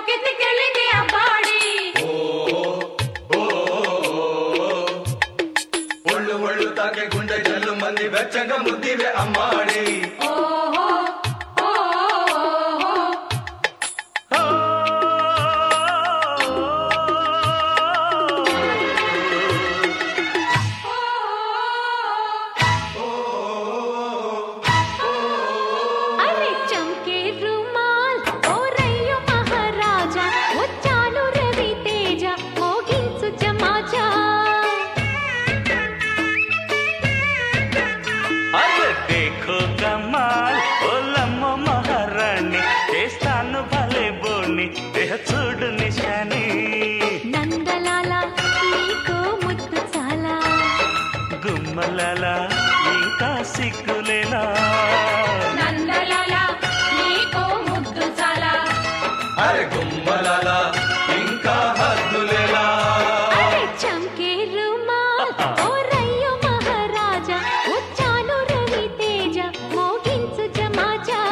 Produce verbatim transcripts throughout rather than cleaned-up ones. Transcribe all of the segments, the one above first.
కితికెళ్ళింది అబ్బాడి ఒళ్ళు ఒళ్ళు తాకే గుండె జల్లు మంది వెచ్చగా ముద్దివే అమ్మాడి చూడు నిశాని నందలాల నీకో ముద్దు చాలా గుమ్మలాల ఇంకా సిగ్గులేలా నందలాల నీకో ముద్దు చాలా అరే గుమ్మలాల ఇంకా హద్దులేలా అరే చంకే రుమాల్ ఓ రయ్యో మహారాజా వచ్చాను రవి తేజ మోగించు జమాజా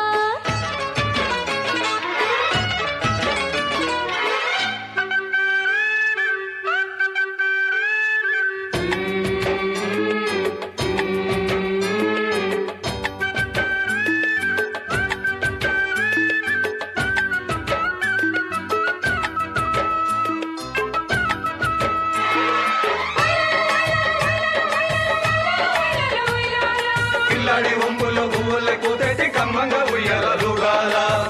పిల్లాడి ఒంపులో గువ్వల కూతేటి కమ్మంగా ఉయ్యాలలుగాల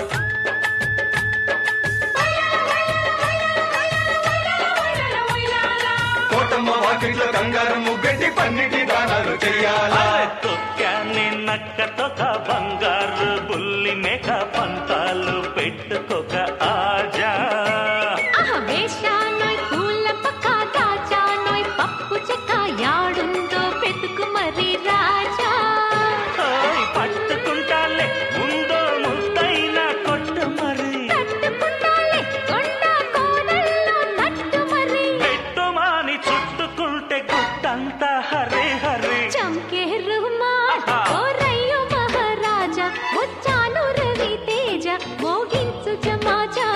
కోటమ్మ వాకిట్లో కంగారు ముగ్గట్టి పన్నిటి దానాలు చెయ్యాలా తొక్కాన్ని నక్కతొక బంగారు బుల్లి మేక పంతాలు పెట్టుకోక ఆజా వేషానోయ్ పూల పక్క దాచానోయ్ పప్పు చెక్క యాడుందో పెతుకు మరి రాజా పట్టుకుంటాలే ఉందో ముద్దైన కొట్టు మరి తట్టుకుంటాలే కొండ కోనల్లో తట్టు మరి పెట్టుమాని చుట్టుకుంటే గుట్టంతా హరే హరే చంకే రుమాల్ ఓ రయ్యో మహారాజా వచ్చాను రవి తేజ మోగించు జమాజా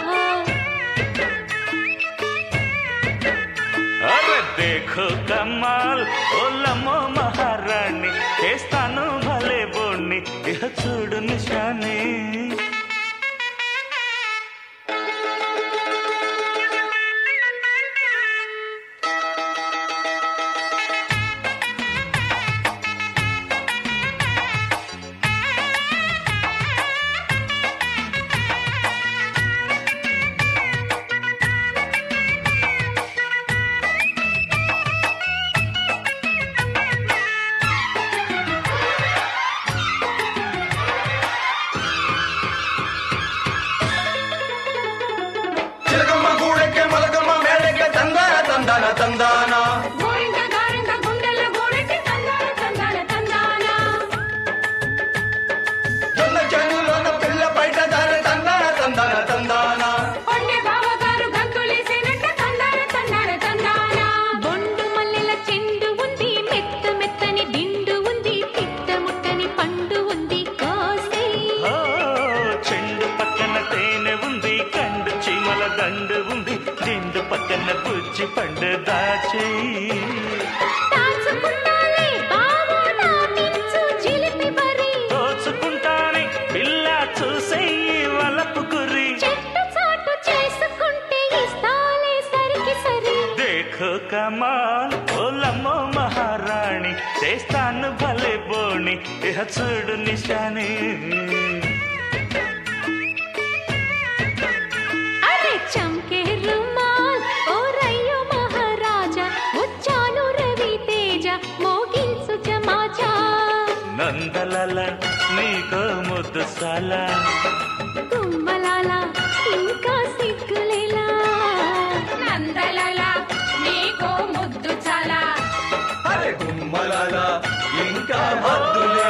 అరే దేఖో కమాల్ ఓలమో మహారాణి చేస్తాను భలే బోణ్ణి ఇహ చూడు నిశాని చిలకమ్మ గూడెక్కే మొలకమ్మ మేడెక్కే తందాన తందాన తందాన గోరింక గారింక గుండెల గోడెక్కి తందాన తందాన తందాన జొన్న చెనులోన పిల్ల బయట దాని తందాన తందాన తందాన కొండే బావగారు గంతులేసినట్ట తందాన తందాన తందాన బొండు మల్లెల చెండు ఉంది మెత్త మెత్తని దిండు ఉంది తిట్ట ముట్టని పండు ఉంది కోసే ఓ చెండు పక్కన తేనె ఉంది కండు చీమల దండు ఉంది దిండు పక్కన పుచ్చి పండు దాచి తాచుకుంటాలే బావో నా మించు జిలిపి బరి దోచుకుంటానే పిల్ల చూసేయి వలపు కుర్రి చెట్టు చాటు చేసుకుంటే ఇస్తాలే సరికి సరి దేఖో కమాల్ ఓలమ్మో మహారాణి చేస్తాను భలే బోణి ఇహ చూడు నిశాని అరే చంకే రుమాల్ ఓ రయ్యో మహారాజా వచ్చాను రవి తేజ మోగించు జమాజా నందలల నీకో ముద్దు సాలా గుమ్మలాల ఇంకా సిగ్గులేలా నందలాల నీకో ముద్దు చాలా అరే గుమ్మలాల ఇంకా హద్దులేలా